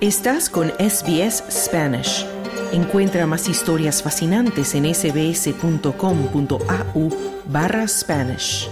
Estás con SBS Spanish. Encuentra más historias fascinantes en sbs.com.au/Spanish.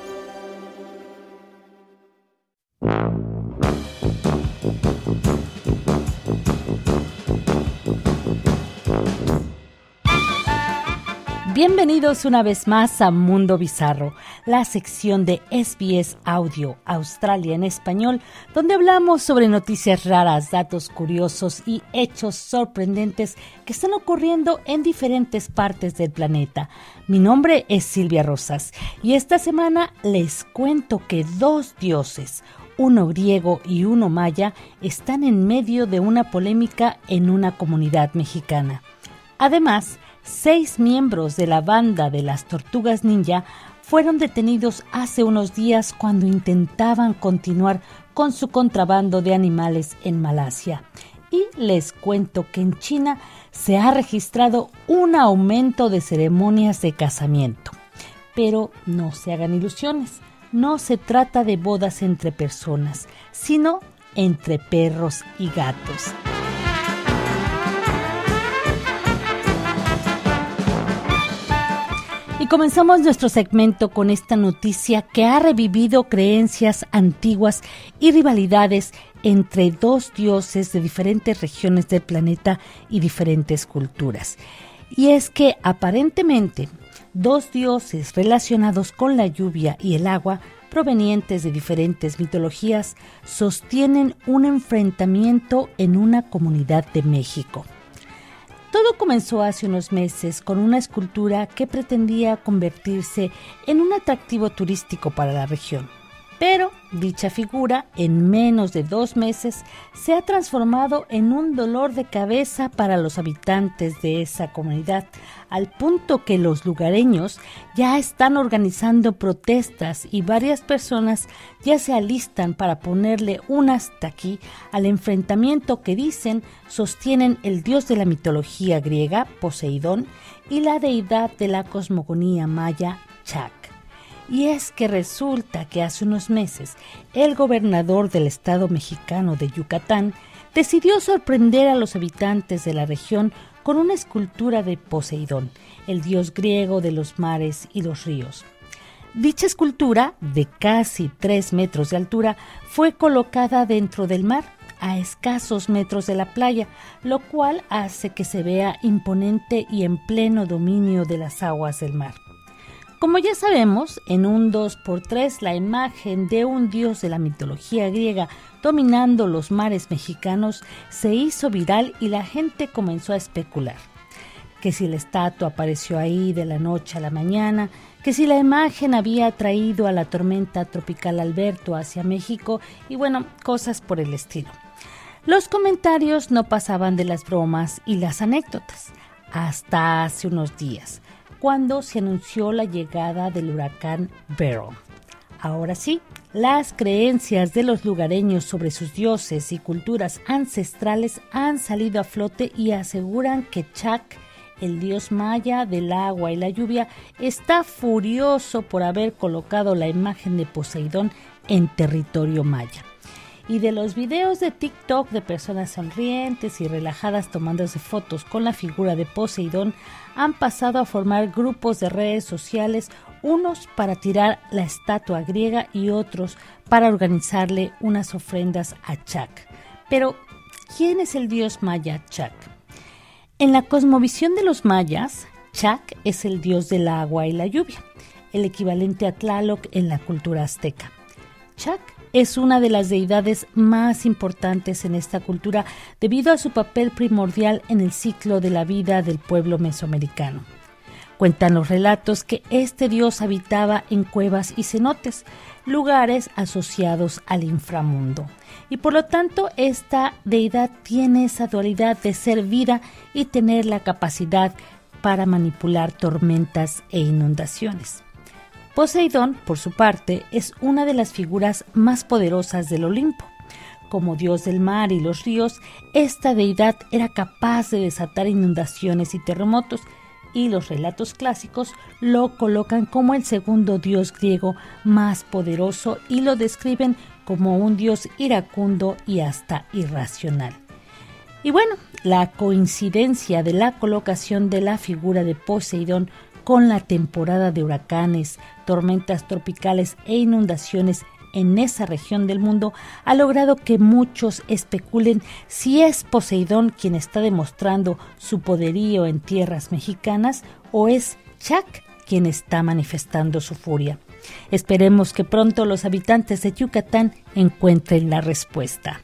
Bienvenidos una vez más a Mundo Bizarro, la sección de SBS Audio Australia en español, donde hablamos sobre noticias raras, datos curiosos y hechos sorprendentes que están ocurriendo en diferentes partes del planeta. Mi nombre es Silvia Rosas y esta semana les cuento que dos dioses, uno griego y uno maya, están en medio de una polémica en una comunidad mexicana. Además, 6 miembros de la banda de las Tortugas Ninja fueron detenidos hace unos días cuando intentaban continuar con su contrabando de animales en Malasia. Y les cuento que en China se ha registrado un aumento de ceremonias de casamiento. Pero no se hagan ilusiones, no se trata de bodas entre personas, sino entre perros y gatos. Y comenzamos nuestro segmento con esta noticia que ha revivido creencias antiguas y rivalidades entre dos dioses de diferentes regiones del planeta y diferentes culturas. Y es que aparentemente dos dioses relacionados con la lluvia y el agua, provenientes de diferentes mitologías, sostienen un enfrentamiento en una comunidad de México. Todo comenzó hace unos meses con una escultura que pretendía convertirse en un atractivo turístico para la región. Pero dicha figura, en menos de 2 meses, se ha transformado en un dolor de cabeza para los habitantes de esa comunidad, al punto que los lugareños ya están organizando protestas y varias personas ya se alistan para ponerle un hasta aquí al enfrentamiento que dicen sostienen el dios de la mitología griega, Poseidón, y la deidad de la cosmogonía maya, Chak. Y es que resulta que hace unos meses el gobernador del estado mexicano de Yucatán decidió sorprender a los habitantes de la región con una escultura de Poseidón, el dios griego de los mares y los ríos. Dicha escultura, de casi 3 metros de altura, fue colocada dentro del mar, a escasos metros de la playa, lo cual hace que se vea imponente y en pleno dominio de las aguas del mar. Como ya sabemos, en un 2x3 la imagen de un dios de la mitología griega dominando los mares mexicanos se hizo viral y la gente comenzó a especular. Que si la estatua apareció ahí de la noche a la mañana, que si la imagen había traído a la tormenta tropical Alberto hacia México y bueno, cosas por el estilo. Los comentarios no pasaban de las bromas y las anécdotas, hasta hace unos días, cuando se anunció la llegada del huracán Beryl. Ahora sí, las creencias de los lugareños sobre sus dioses y culturas ancestrales han salido a flote y aseguran que Chak, el dios maya del agua y la lluvia, está furioso por haber colocado la imagen de Poseidón en territorio maya. Y de los videos de TikTok de personas sonrientes y relajadas tomándose fotos con la figura de Poseidón, han pasado a formar grupos de redes sociales, unos para tirar la estatua griega y otros para organizarle unas ofrendas a Chak. Pero, ¿quién es el dios maya Chak? En la cosmovisión de los mayas, Chak es el dios del agua y la lluvia, el equivalente a Tlaloc en la cultura azteca. Chak es una de las deidades más importantes en esta cultura debido a su papel primordial en el ciclo de la vida del pueblo mesoamericano. Cuentan los relatos que este dios habitaba en cuevas y cenotes, lugares asociados al inframundo. Y por lo tanto, esta deidad tiene esa dualidad de ser vida y tener la capacidad para manipular tormentas e inundaciones. Poseidón, por su parte, es una de las figuras más poderosas del Olimpo. Como dios del mar y los ríos, esta deidad era capaz de desatar inundaciones y terremotos, y los relatos clásicos lo colocan como el segundo dios griego más poderoso y lo describen como un dios iracundo y hasta irracional. Y bueno, la coincidencia de la colocación de la figura de Poseidón con la temporada de huracanes, tormentas tropicales e inundaciones en esa región del mundo ha logrado que muchos especulen si es Poseidón quien está demostrando su poderío en tierras mexicanas o es Chac quien está manifestando su furia. Esperemos que pronto los habitantes de Yucatán encuentren la respuesta.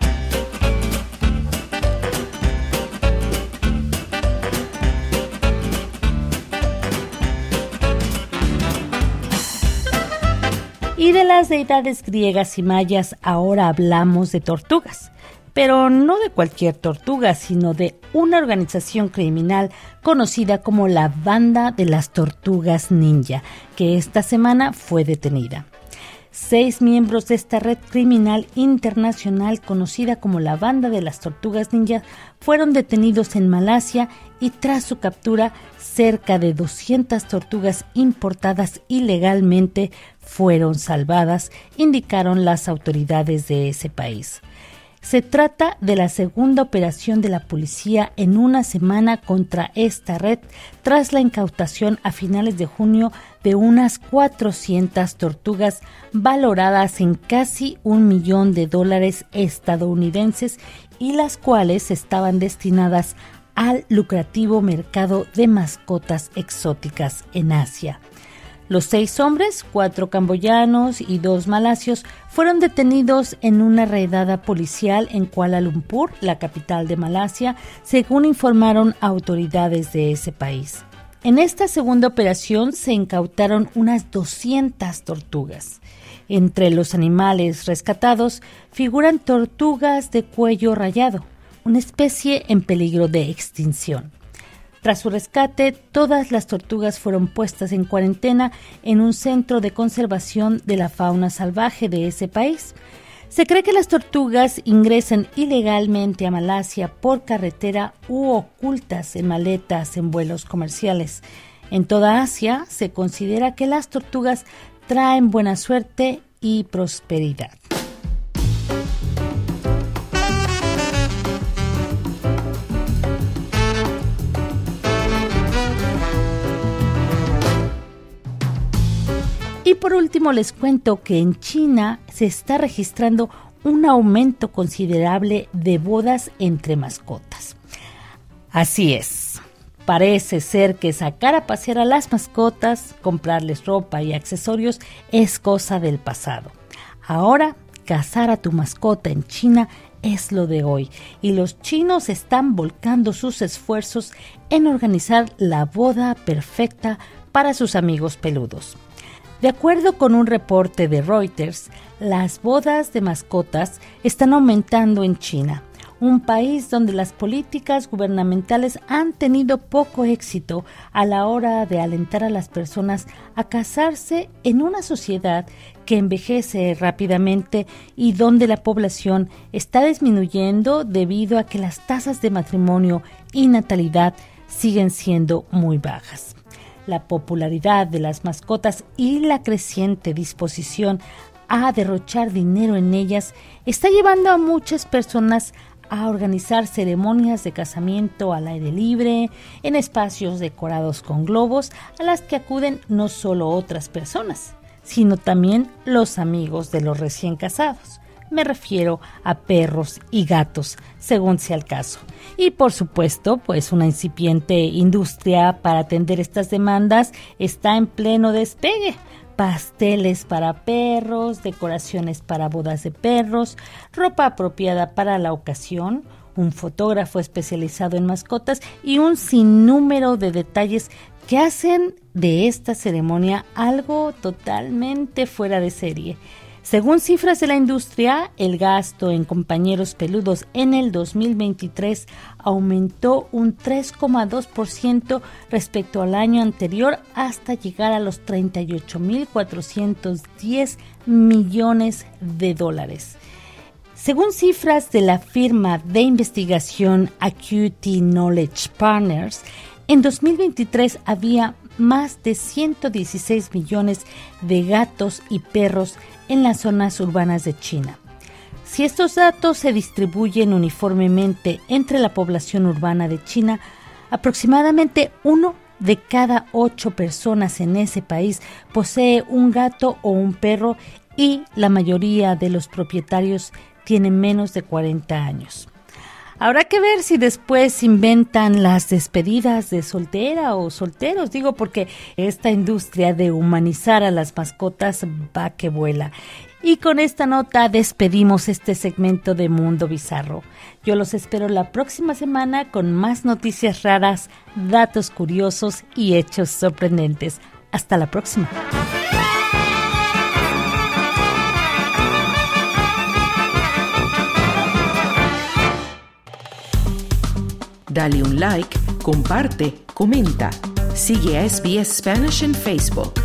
Y de las deidades griegas y mayas ahora hablamos de tortugas, pero no de cualquier tortuga, sino de una organización criminal conocida como la Banda de las Tortugas Ninja, que esta semana fue detenida. 6 miembros de esta red criminal internacional conocida como la Banda de las Tortugas Ninja fueron detenidos en Malasia y tras su captura, cerca de 200 tortugas importadas ilegalmente fueron salvadas, indicaron las autoridades de ese país. Se trata de la segunda operación de la policía en una semana contra esta red, tras la incautación a finales de junio de unas 400 tortugas valoradas en casi $1 millón estadounidenses y las cuales estaban destinadas al lucrativo mercado de mascotas exóticas en Asia. Los 6 hombres, 4 camboyanos y 2 malasios, fueron detenidos en una redada policial en Kuala Lumpur, la capital de Malasia, según informaron autoridades de ese país. En esta segunda operación se incautaron unas 200 tortugas. Entre los animales rescatados figuran tortugas de cuello rayado, una especie en peligro de extinción. Tras su rescate, todas las tortugas fueron puestas en cuarentena en un centro de conservación de la fauna salvaje de ese país. Se cree que las tortugas ingresan ilegalmente a Malasia por carretera u ocultas en maletas en vuelos comerciales. En toda Asia se considera que las tortugas traen buena suerte y prosperidad. Y por último les cuento que en China se está registrando un aumento considerable de bodas entre mascotas. Así es, parece ser que sacar a pasear a las mascotas, comprarles ropa y accesorios es cosa del pasado. Ahora, cazar a tu mascota en China es lo de hoy y los chinos están volcando sus esfuerzos en organizar la boda perfecta para sus amigos peludos. De acuerdo con un reporte de Reuters, las bodas de mascotas están aumentando en China, un país donde las políticas gubernamentales han tenido poco éxito a la hora de alentar a las personas a casarse en una sociedad que envejece rápidamente y donde la población está disminuyendo debido a que las tasas de matrimonio y natalidad siguen siendo muy bajas. La popularidad de las mascotas y la creciente disposición a derrochar dinero en ellas está llevando a muchas personas a organizar ceremonias de casamiento al aire libre, en espacios decorados con globos, a las que acuden no solo otras personas, sino también los amigos de los recién casados. Me refiero a perros y gatos, según sea el caso. Y por supuesto, pues una incipiente industria para atender estas demandas está en pleno despegue. Pasteles para perros, decoraciones para bodas de perros, ropa apropiada para la ocasión, un fotógrafo especializado en mascotas y un sinnúmero de detalles que hacen de esta ceremonia algo totalmente fuera de serie. Según cifras de la industria, el gasto en compañeros peludos en el 2023 aumentó un 3,2% respecto al año anterior hasta llegar a los $38,410 millones. Según cifras de la firma de investigación Acuity Knowledge Partners, en 2023 había más de 116 millones de gatos y perros en las zonas urbanas de China. Si estos datos se distribuyen uniformemente entre la población urbana de China, aproximadamente 1 de cada 8 personas en ese país posee un gato o un perro y la mayoría de los propietarios tienen menos de 40 años. Habrá que ver si después inventan las despedidas de soltera o solteros, porque esta industria de humanizar a las mascotas va que vuela. Y con esta nota despedimos este segmento de Mundo Bizarro. Yo los espero la próxima semana con más noticias raras, datos curiosos y hechos sorprendentes. Hasta la próxima. Dale un like, comparte, comenta. Sigue a SBS Spanish en Facebook.